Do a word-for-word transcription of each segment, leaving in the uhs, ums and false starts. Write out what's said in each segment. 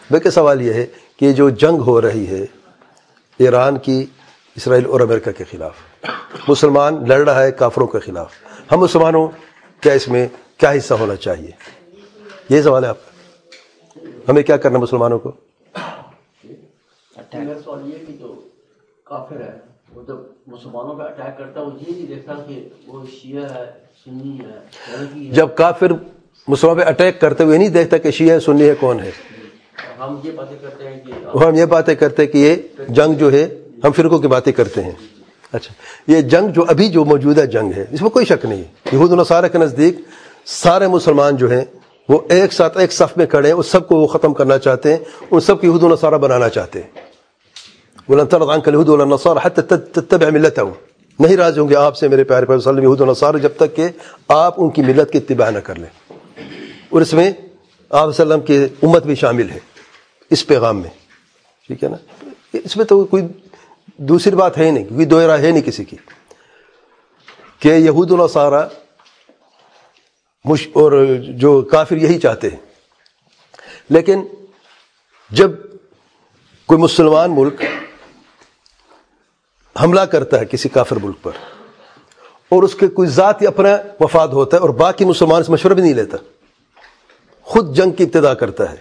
بلکہ سوال یہ ہے کہ جو جنگ ہو رہی ہے ایران کی اسرائیل اور امریکہ کے خلاف، مسلمان لڑ رہا ہے کافروں کے خلاف، ہم مسلمانوں کیا اس میں کیا حصہ ہونا چاہیے؟ یہ سوال ہے آپ کا، ہمیں کیا کرنا مسلمانوں کو؟ میرا سوال یہ کہ جو کافر ہے وہ جب مسلمانوں پہ اٹیک کرتا ہے وہ یہ نہیں دیکھتا کہ وہ شیعہ ہے سنی ہے. جب کافر مسلمانوں پہ اٹیک کرتے ہوئے نہیں دیکھتا کہ شیعہ ہے سنی ہے کون ہے، ہم یہ باتیں کرتے ہیں کہ ہم یہ باتیں کرتے ہیں کہ یہ جنگ جو ہے ہم فرقوں کی باتیں کرتے ہیں. اچھا، یہ جنگ جو ابھی جو موجودہ جنگ ہے اس میں کوئی شک نہیں ہے. یہود و نصارہ کے نزدیک سارے مسلمان جو ہیں وہ ایک ساتھ ایک صف میں کھڑے ہیں، اس سب کو وہ ختم کرنا چاہتے ہیں، ان سب کو یہود و نصارہ بنانا چاہتے ہیں. وَلَن تَرْضَ عَنْكَ الْيَهُودُ وَلَا النَّصَارَى حَتَّى تَتَّبِعَ مِلَّتَهُمْ، نہیں راضی ہوں گے آپ سے میرے پیارے پیغمبر صلی اللہ علیہ وسلم یہود و نصارہ جب تک کہ آپ ان کی ملت کی اتباع نہ کر لیں. اور اس میں آپ صلی اللہ علیہ وسلم کی امت بھی شامل ہے اس پیغام میں، ٹھیک ہے نا. اس میں تو کوئی دوسری بات ہے ہی نہیں، کوئی دو رائے ہے نہیں کسی کی کہ یہود و نصارہ مش اور جو کافر یہی چاہتے ہیں. لیکن جب کوئی مسلمان ملک حملہ کرتا ہے کسی کافر ملک پر اور اس کے کوئی ذاتی اپنا مفاد ہوتا ہے اور باقی مسلمان سے مشورہ بھی نہیں لیتا، خود جنگ کی ابتدا کرتا ہے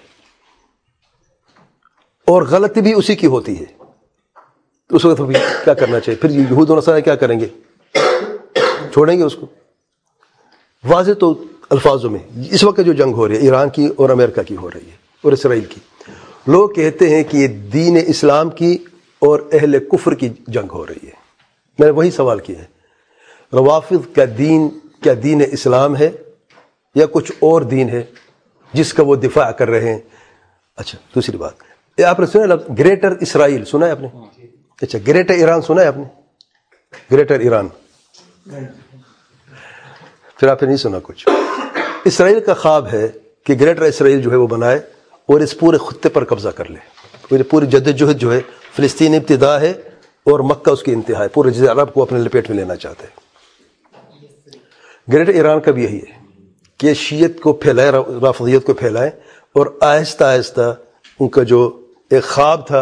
اور غلطی بھی اسی کی ہوتی ہے، تو اس وقت بھی کیا کرنا چاہیے؟ پھر یہود و نصارہ کیا کریں گے؟ چھوڑیں گے اس کو؟ واضح تو الفاظوں میں اس وقت جو جنگ ہو رہی ہے ایران کی اور امریکہ کی ہو رہی ہے اور اسرائیل کی، لوگ کہتے ہیں کہ یہ دین اسلام کی اور اہل کفر کی جنگ ہو رہی ہے. میں نے وہی سوال کیا ہے، روافض کا دین کیا دین اسلام ہے یا کچھ اور دین ہے جس کا وہ دفاع کر رہے ہیں؟ اچھا، دوسری بات یہ آپ نے سنا لفظ گریٹر اسرائیل سنا ہے آپ نے؟ اچھا، گریٹر ایران سنا ہے آپ نے؟ گریٹر ایران پھر آپ نے نہیں سنا کچھ. اسرائیل کا خواب ہے کہ گریٹر اسرائیل جو ہے وہ بنائے اور اس پورے خطے پر قبضہ کر لے. پوری جدوجہد جو ہے فلسطین ابتدا ہے اور مکہ اس کی انتہا ہے، پورے جزیرہ عرب کو اپنے لپیٹ میں لینا چاہتے ہیں. گریٹر ایران کا بھی یہی ہے کہ شیعت کو پھیلائے، رافضیت کو پھیلائے اور آہستہ آہستہ ان کا جو ایک خواب تھا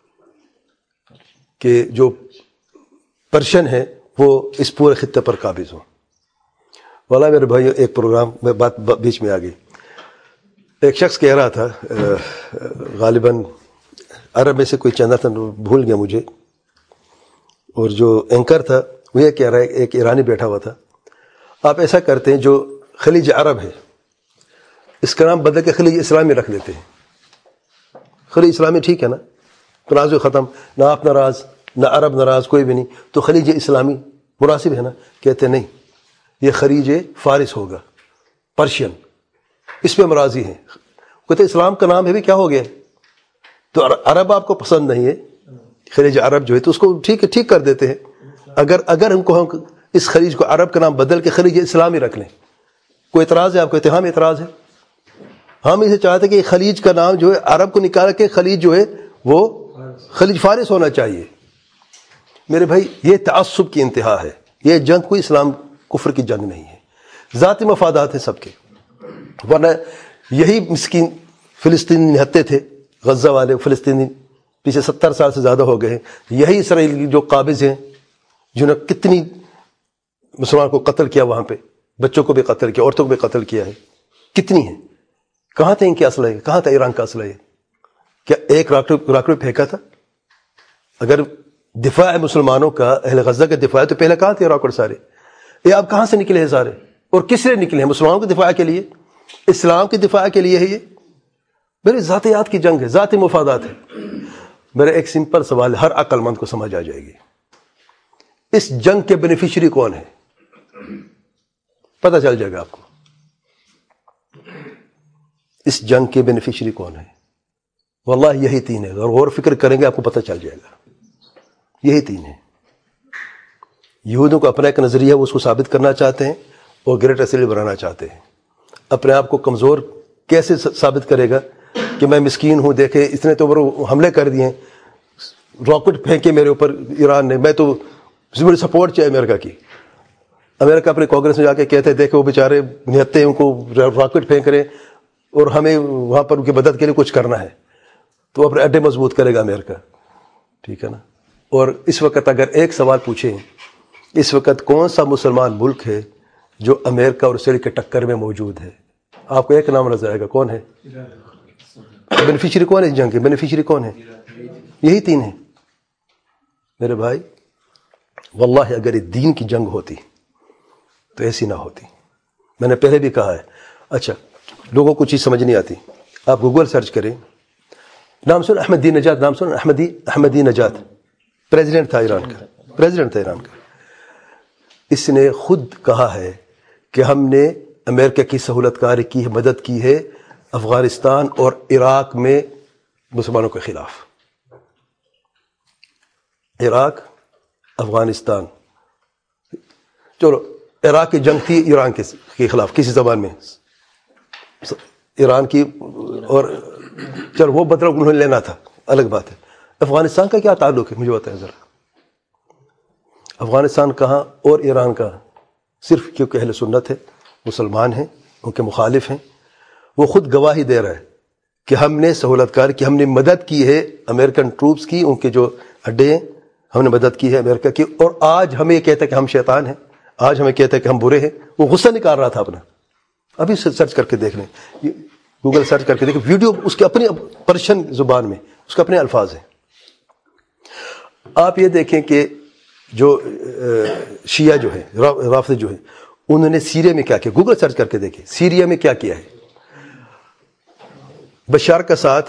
کہ جو پرشن ہے وہ اس پورے خطے پر قابض ہوں. والا میرے بھائی ایک پروگرام میں بات بیچ میں آ گئی، ایک شخص کہہ رہا تھا غالباً عرب میں سے کوئی چندہ تھا، بھول گیا مجھے، اور جو اینکر تھا وہ یہ کہہ رہا ہے، ایک ایرانی بیٹھا ہوا تھا، آپ ایسا کرتے ہیں جو خلیج عرب ہے اس کا نام بدل کے خلیج اسلامی رکھ دیتے ہیں. خلیج اسلامی ٹھیک ہے نا، تنازع ختم، نہ آپ ناراض نہ عرب ناراض، کوئی بھی نہیں، تو خلیج اسلامی مناسب ہے نا؟ کہتے نہیں، یہ خلیج فارس ہوگا، پرشین، اس پہ ہم راضی ہیں. کہتے اسلام کا نام ہے بھی کیا ہو گیا؟ تو عرب آپ کو پسند نہیں ہے، خلیج عرب جو ہے تو اس کو ٹھیک ہے ٹھیک کر دیتے ہیں. اگر اگر ہم کو ہم اس خلیج کو عرب کا نام بدل کے خلیج اسلامی رکھ لیں، کوئی اعتراض ہے آپ کو؟ اتحام اعتراض ہے. ہم اسے چاہتے ہیں کہ خلیج کا نام جو ہے عرب کو نکال کے خلیج جو ہے وہ خلیج فارس ہونا چاہیے. میرے بھائی یہ تعصب کی انتہا ہے. یہ جنگ کوئی اسلام کفر کی جنگ نہیں ہے، ذاتی مفادات ہیں سب کے. ورنہ یہی مسکین فلسطینی نہتے تھے، غزہ والے فلسطینی پیچھے ستر سال سے زیادہ ہو گئے ہیں. یہی اسرائیل جو قابض ہیں جنہوں نے کتنی مسلمان کو قتل کیا، وہاں پہ بچوں کو بھی قتل کیا، عورتوں کو بھی قتل کیا ہے، کتنی ہیں. کہاں تھا ان کے اسلحے؟ کہاں تھا ایران کا اسلحے؟ کیا ایک راکٹ راکٹ پھینکا تھا؟ اگر دفاع ہے مسلمانوں کا، اہل غزہ کا دفاع ہے، تو پہلے کہاں تھے راکٹ سارے؟ یہ آپ کہاں سے نکلے ہیں سارے؟ اور کس لیے نکلے ہیں؟ مسلمانوں کے دفاع کے لیے، اسلام کے دفاع کے لیے ہے. یہ میرے ذاتیات کی جنگ ہے، ذاتی مفادات ہے. میرا ایک سمپل سوال ہے، ہر عقل مند کو سمجھ آ جائے گی، اس جنگ کے بینیفیشری کون ہے؟ پتہ چل جائے گا آپ کو اس جنگ کے بینیفیشری کون ہے. واللہ یہی تین ہے، اور غور فکر کریں گے آپ کو پتہ چل جائے گا. یہی تین ہیں. یہودوں کو اپنا ایک نظریہ وہ اس کو ثابت کرنا چاہتے ہیں اور گریٹر اسرائیل بنانا چاہتے ہیں. اپنے آپ کو کمزور کیسے ثابت کرے گا کہ میں مسکین ہوں؟ دیکھیں اتنے تو حملے کر دیے، راکٹ پھینکے میرے اوپر ایران نے، میں تو مجھے سپورٹ چاہیے امریکہ کی. امریکہ اپنے کانگریس میں جا کے کہتے ہیں دیکھیں وہ بیچارے نہتے ہیں، ان کو راکٹ پھینک رہے اور ہمیں وہاں پر ان کی مدد کے لیے کچھ کرنا ہے. تو اپنے اڈے مضبوط کرے گا امریکہ، ٹھیک ہے نا. اور اس وقت اگر ایک سوال پوچھیں، اس وقت کون سا مسلمان ملک ہے جو امریکہ اور اسرائیل کے ٹکر میں موجود ہے؟ آپ کو ایک نام نظر آئے گا، کون ہے؟ بینیفیشری کون ہے اس جنگ کے؟ بینیفیشری کون ہے؟ یہی تین ہیں میرے بھائی. واللہ اگر یہ دین کی جنگ ہوتی تو ایسی نہ ہوتی. میں نے پہلے بھی کہا ہے. اچھا، لوگوں کو چیز سمجھ نہیں آتی، آپ گوگل سرچ کریں، نام سن احمدی نجات، نام سن احمدی احمدی نجات، پریزیڈنٹ تھا ایران کا، پریزیڈنٹ تھا ایران کا. اس نے خود کہا ہے کہ ہم نے امریکہ کی سہولت کاری کی ہے، مدد کی ہے افغانستان اور عراق میں مسلمانوں کے خلاف. عراق، افغانستان، چلو عراق کی جنگ تھی ایران کے خلاف کسی زبان میں، ایران کی، اور چلو وہ بدلہ انہوں نے لینا تھا، الگ بات ہے. افغانستان کا کیا تعلق ہے مجھے بتائیں ذرا. افغانستان کہاں اور ایران کہاں؟ صرف کیونکہ اہل سنت ہے، مسلمان ہیں، ان کے مخالف ہیں. وہ خود گواہی دے رہا ہے کہ ہم نے سہولت کار کی، ہم نے مدد کی ہے امریکن ٹروپس کی، ان کے جو اڈے ہیں ہم نے مدد کی ہے امریکہ کی. اور آج ہمیں یہ کہتا ہے کہ ہم شیطان ہیں، آج ہمیں کہتا ہے کہ ہم برے ہیں. وہ غصہ نکال رہا تھا اپنا. ابھی سرچ کر کے دیکھ لیں، گوگل سرچ کر کے دیکھیں، ویڈیو اس کے اپنی پرشین زبان میں، اس کے اپنے الفاظ ہیں. آپ یہ دیکھیں کہ جو شیعہ جو ہے، رافضی جو ہے، انہوں نے سیریا میں کیا کیا. گوگل سرچ کر کے دیکھیں سیریا میں کیا کیا ہے. بشار کا ساتھ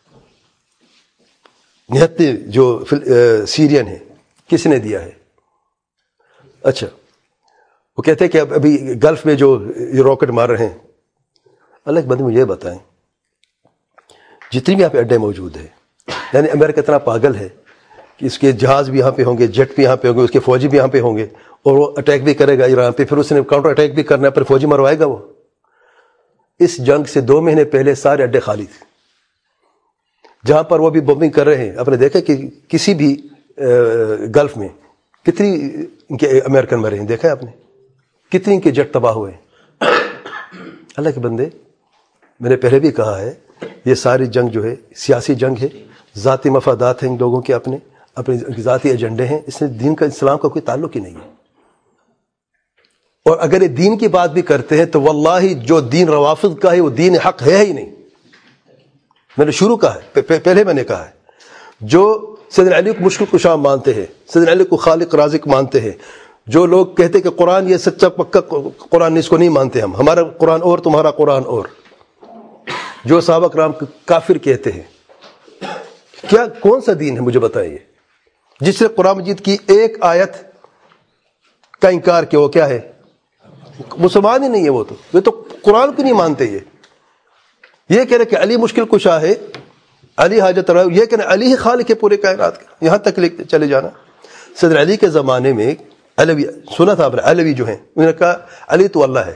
نہتے جو سیرین ہے کس نے دیا ہے؟ اچھا، وہ کہتے ہیں کہ ابھی گلف میں جو یہ راکٹ مار رہے ہیں. اللہ کے بندے مجھے یہ بتائیں، جتنی بھی یہاں پہ اڈے موجود ہیں، یعنی امریکہ اتنا پاگل ہے کہ اس کے جہاز بھی یہاں پہ ہوں گے، جیٹ بھی یہاں پہ ہوں گے، اس کے فوجی بھی یہاں پہ ہوں گے، اور وہ اٹیک بھی کرے گا ایران پہ، پھر اس نے کاؤنٹر اٹیک بھی کرنا ہے، پھر فوجی مروائے گا. وہ اس جنگ سے دو مہینے پہلے سارے اڈے خالی تھے. جہاں پر وہ بھی بمبنگ کر رہے ہیں، آپ نے دیکھا کہ کسی بھی گلف میں کتنی ان کے امریکن مرے ہیں، دیکھا ہے آپ نے؟ کتنی ان کے جٹ تباہ ہوئے. اللہ کے بندے، میں نے پہلے بھی کہا ہے، یہ ساری جنگ جو ہے سیاسی جنگ ہے، ذاتی مفادات ہیں ان لوگوں کے، اپنے اپنے ذاتی ایجنڈے ہیں. اس میں دین کا، اسلام کا کوئی تعلق ہی نہیں ہے. اور اگر یہ دین کی بات بھی کرتے ہیں تو واللہ جو دین روافض کا ہے وہ دین حق ہے ہی نہیں. میں نے شروع کہا ہے، پہلے میں نے کہا ہے، جو سیدنا علی کو مشکل کشا مانتے ہیں، سیدنا علی کو خالق رازق مانتے ہیں، جو لوگ کہتے کہ قرآن یہ سچا پکا قرآن، اس کو نہیں مانتے ہم، ہمارا قرآن اور تمہارا قرآن اور، جو صحابہ کرام کافر کہتے ہیں. کیا کون سا دین ہے مجھے بتائیے جس سے قرآن مجید کی ایک آیت کا انکار کیا؟ وہ کیا ہے؟ مسلمان ہی نہیں ہے وہ. تو یہ تو قرآن کو نہیں مانتے. یہ یہ کہہ رہے کہ علی مشکل کشا ہے، علی حاجت رہا، یہ کہہ رہے علی ہی خالق ہے پورے کائنات کا. یہاں تک چلے جانا. صدر علی کے زمانے میں علوی، سنا تھا آپ نے، علوی جو ہیں انہوں نے کہا علی تو اللہ ہے.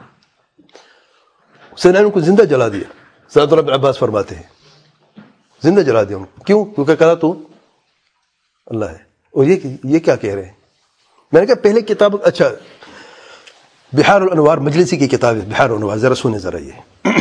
صدر علی کو زندہ جلا دیا. سعد بن عباس فرماتے ہیں زندہ جلا دیا ان کو. کیوں؟ کیونکہ کہا تو اللہ ہے. اور یہ یہ کیا کہہ رہے ہیں؟ میں نے کہا پہلے کتاب، اچھا بحار الانوار مجلسی کی کتاب ہے، بحار الانوار، ذرا سنیں ذرا. یہ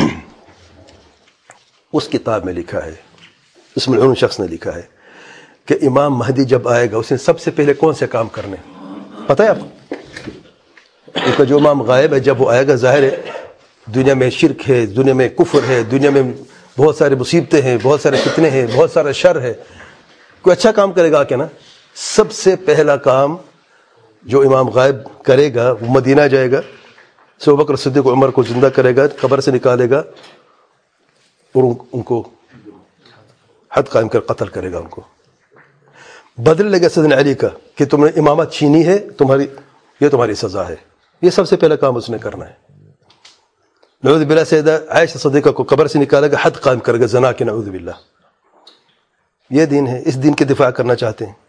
اس کتاب میں لکھا ہے، اس میں ان شخص نے لکھا ہے کہ امام مہدی جب آئے گا اس نے سب سے پہلے کون سے کام کرنے پتہ ہے آپ کو؟ ان کا جو امام غائب ہے، جب وہ آئے گا ظاہر ہے دنیا میں شرک ہے، دنیا میں کفر ہے، دنیا میں بہت سارے مصیبتیں ہیں، بہت سارے فتنے ہیں، بہت سارا شر ہے. کوئی اچھا کام کرے گا کہ نا؟ سب سے پہلا کام جو امام غائب کرے گا وہ مدینہ جائے گا، ابو بکر صدیق عمر کو زندہ کرے گا، قبر سے نکالے گا اور ان کو حد قائم کر قتل کرے گا. ان کو بدل لے گا سیدنا علی کا کہ تم نے امامت چھینی ہے، تمہاری یہ تمہاری سزا ہے. یہ سب سے پہلا کام اس نے کرنا ہے. نعوذ باللہ سیدہ عائشہ صدیقہ کو قبر سے نکالے گا، حد قائم کرے گا زنا کے، نعوذ باللہ. یہ دین ہے. اس دین کے دفاع کرنا چاہتے ہیں.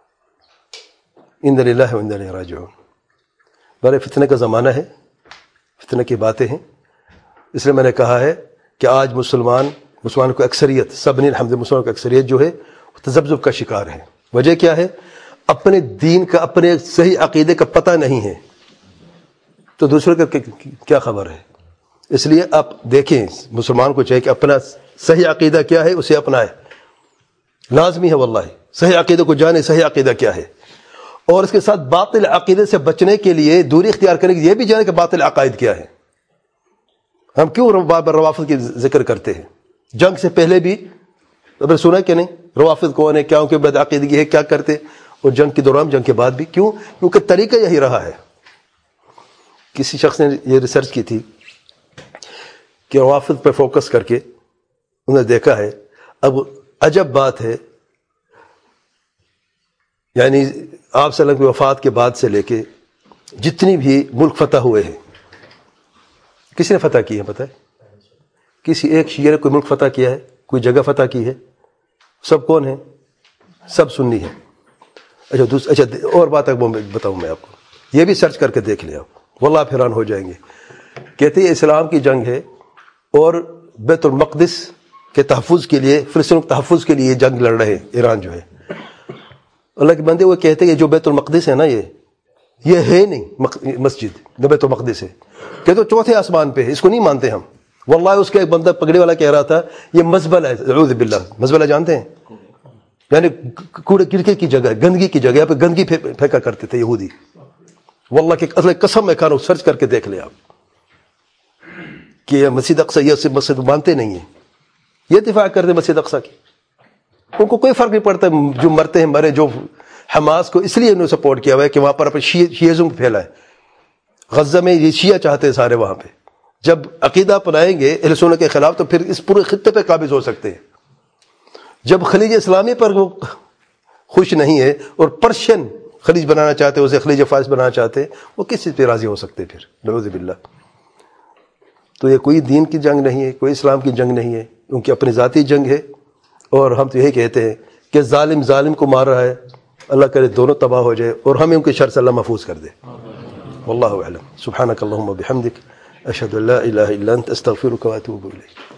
ان للہ و انا الیہ راجعون. بڑے فتنے کا زمانہ ہے، فتنے کی باتیں ہیں. اس لیے میں نے کہا ہے کہ آج مسلمان مسلمان کو اکثریت، سبنی الحمد، مسلمان کو اکثریت جو ہے تذبذب کا شکار ہے. وجہ کیا ہے؟ اپنے دین کا، اپنے صحیح عقیدے کا پتہ نہیں ہے تو دوسرے کا کیا خبر ہے. اس لیے آپ دیکھیں مسلمان کو چاہیے کہ اپنا صحیح عقیدہ کیا ہے اسے اپنائے. لازمی ہے واللہ. صحیح عقیدے کو جانے صحیح عقیدہ کیا ہے, اور اس کے ساتھ باطل عقیدے سے بچنے کے لیے دوری اختیار کرنے کے لیے یہ بھی جانے کہ باطل عقائد کیا ہے. ہم کیوں روافض کی ذکر کرتے ہیں؟ جنگ سے پہلے بھی ابھی سنا کہ نہیں روافض کون ہے, کیا ان کے بد عقیدگی ہے, کیا کرتے, اور جنگ کے دوران جنگ کے بعد بھی. کیوں؟ کیونکہ طریقہ یہی رہا ہے. کسی شخص نے یہ ریسرچ کی تھی کہ روافض پہ فوکس کر کے انہوں نے دیکھا ہے, اب عجب بات ہے, یعنی آپ صلی اللہ علیہ وسلم کی وفات کے بعد سے لے کے جتنی بھی ملک فتح ہوئے ہیں, کس نے فتح کی ہے پتہ ہے؟ کسی ایک شیعہ نے کوئی ملک فتح کیا ہے, کوئی جگہ فتح کی ہے؟ سب کون ہیں؟ سب سنی ہیں. اچھا دوسرا اچھا اور بات بتاؤں میں آپ کو, یہ بھی سرچ کر کے دیکھ لیں آپ, واللہ آپ حیران ہو جائیں گے. کہتے ہیں اسلام کی جنگ ہے اور بیت المقدس کے تحفظ کے لیے, فلسطین کے تحفظ کے لیے جنگ لڑ رہے ہیں ایران جو ہے. اللہ کے بندے وہ کہتے ہیں یہ جو بیت المقدس ہے نا, یہ یہ ہے نہیں مسجد, جو بیت المقدس ہے کہتے چوتھے آسمان پہ ہے, اس کو نہیں مانتے ہم. واللہ اس کا ایک بندہ پگڑی والا کہہ رہا تھا یہ مزبلہ ہے, اعوذ باللہ. مزبلہ جانتے ہیں؟ یعنی کوڑے کرکے کی جگہ, گندگی کی جگہ, یہاں پہ گندگی پھینکا کرتے تھے یہودی. واللہ کی اصل قسم میں کھانا, سرچ کر کے دیکھ لیں آپ کہ یہ مسجد اقصی یہ صرف مسجد مانتے نہیں ہیں, یہ دفاع کرتے مسجد اقصی کی. ان کو کوئی فرق نہیں پڑتا جو مرتے ہیں مرے. جو حماس کو اس لیے انہوں نے سپورٹ کیا ہوا ہے کہ وہاں پر اپنے شیعزم کو پھیلائے. غزہ میں یہ شیعہ چاہتے ہیں سارے وہاں پہ. جب عقیدہ اپنائیں گے اہل سنت کے خلاف تو پھر اس پورے خطے پہ قابض ہو سکتے ہیں. جب خلیج اسلامی پر وہ خوش نہیں ہے اور پرشین خلیج بنانا چاہتے ہیں, اسے خلیج فارس بنانا چاہتے ہیں, وہ کس چیز پہ راضی ہو سکتے پھر؟ نعوذ باللہ. تو یہ کوئی دین کی جنگ نہیں ہے, کوئی اسلام کی جنگ نہیں ہے, ان کی اپنی ذاتی جنگ ہے. اور ہم تو یہی کہتے ہیں کہ ظالم ظالم کو مار رہا ہے, اللہ کرے دونوں تباہ ہو جائے اور ہمیں ان کے شر سے اللہ محفوظ کر دے. واللہ اعلم. سبحانک اللہم و بحمدک, اشہد ان لا الہ الا انت, استغفرک و اتوب الیک.